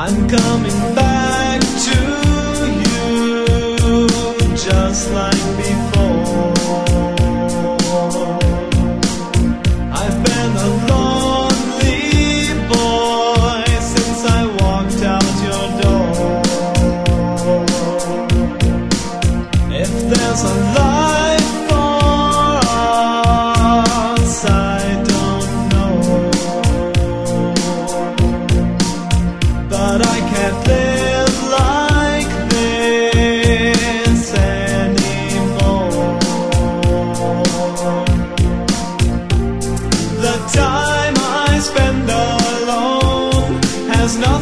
I'm coming back to you, just like before. I've been a lonely boy since I walked out your door. If there's a life for us, I don't know, but I can't live like this anymore. The time I spend alone has no